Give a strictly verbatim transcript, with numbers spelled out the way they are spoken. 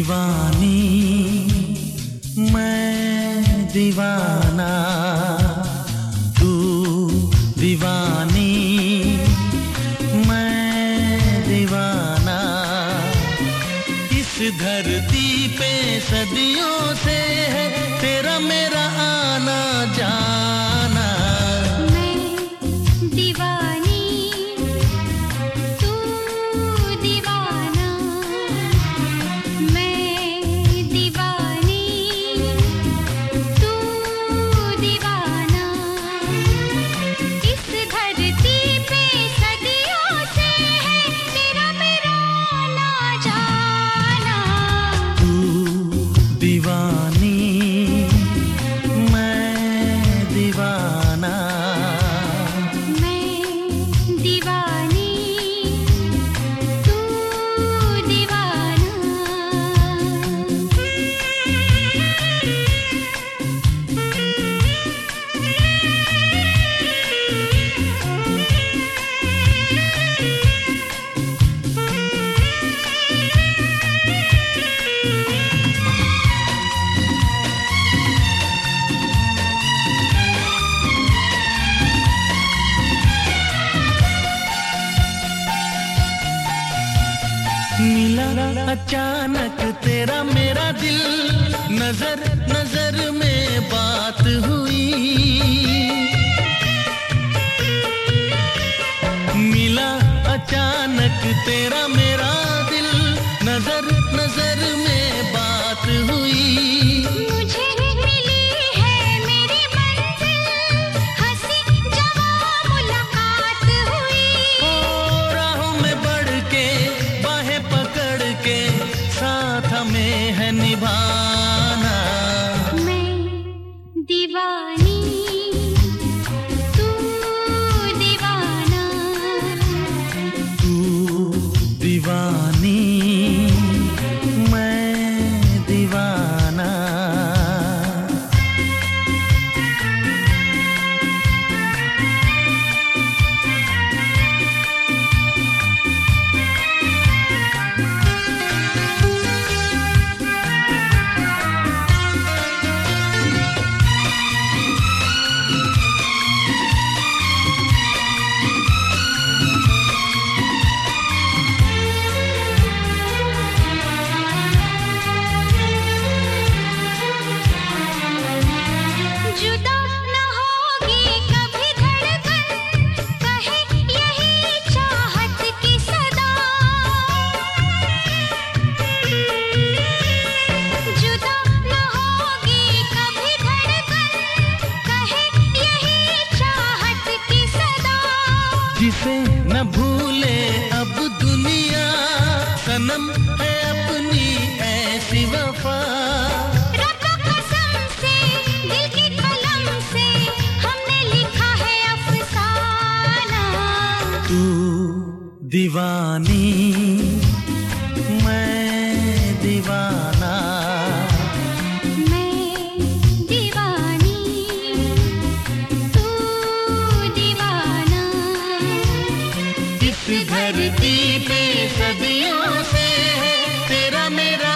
दीवानी मैं दीवाना, तू दीवानी मैं दीवाना। इस धरती पे सदियों से है तेरा मेरा आना जाना। मैं दीवानी तू दीवाना, मैं दीवानी तू दीवाना। इस धरती पे सदियों से है तेरा मेरा आना जाना। तू दीवानी मैं दीवाना, मैं दीवानी तू दीवाना। मिला अचानक तेरा मेरा दिल, नजर नजर में बात हुई। मिला अचानक तेरा मेरा दिल, नजर नजर में बात हुई। मुझे मिली है मेरी मंजिल, हंसी जवां मुलाकात हुई। ओ राहों में बढ़ के बाहें पकड़ के साथ हमें है निभाना। मैं दीवानी तू दीवाना, तू दीवानी मैं दीवाना। जुदा न होगी कभी धड़कन, कहे यही चाहत की सदा। जुदा न होगी कभी धड़कन, कहे यही चाहत की सदा। जिसे न भूले अब दुनिया, सनम है अपनी ऐसी वफा। रब कसम से दिल की कलम से हमने लिखा है अफसाना। तू दीवानी मैं दीवाना, मैं दीवानी तू दीवाना। इस धरती पे सदियों से है तेरा मेरा